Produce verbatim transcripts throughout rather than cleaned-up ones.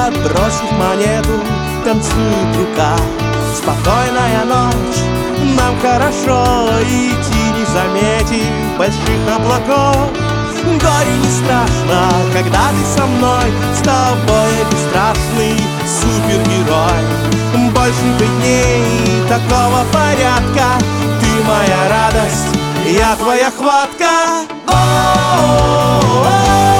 подбросив монету, танцует рука. Спокойная ночь, нам хорошо идти, не заметив больших облаков. Горе не страшно, когда ты со мной, с тобой я бесстрашный супергерой. Больше бы дней такого порядка, ты моя радость, я твоя хватка. О-о-о-о,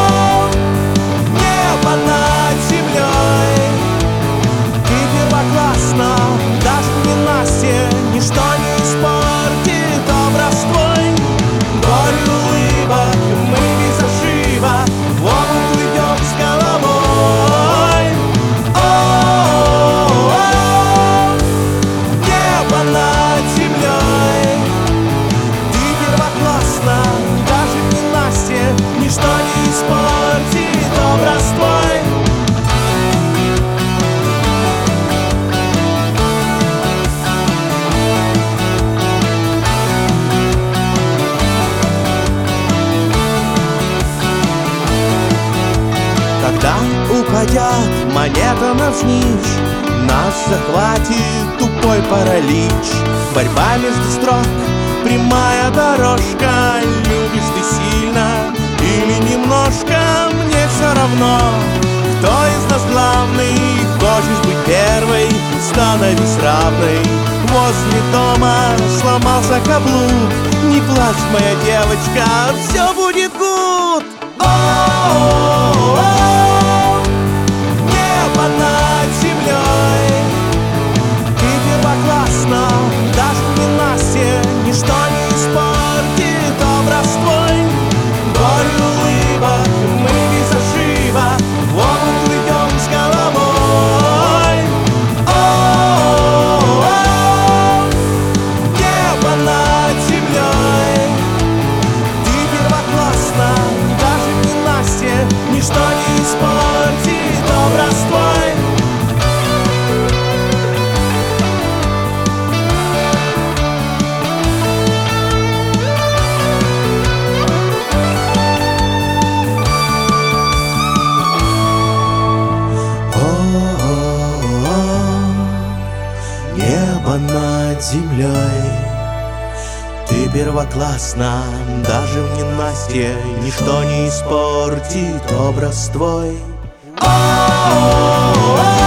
небо над землей, ты первоклассно, даже в ненастье ничто не испортит образ твой. Горе улыбок, мы без ошибок в омут уйдем с головой. О-о-о-о, небо над землей, ты первоклассно, даже в ненастье ничто не испортит образ твой. Когда упадет монета навзничь, нас захватит тупой паралич. Борьба между строк, прямая дорожка. Любишь ты сильно или немножко, мне все равно, кто из нас главный. Хочешь быть первой, становись равной. Возле дома сломался каблук, не плачь, моя девочка, все будет гуд. О-о-о-о, небо над землей, ты первоклассно, даже в ненастье ничто не испортит образ твой. Горе улыбок, мы без ошибок в омут уйдем с головой. О-о-о-о, небо над землей, ты первоклассно, даже в ненастье ничто не испортит образ твой. Небо над землей, ты первокласна, даже в ненастье ничто не испортит образ твой. О-о-о-о,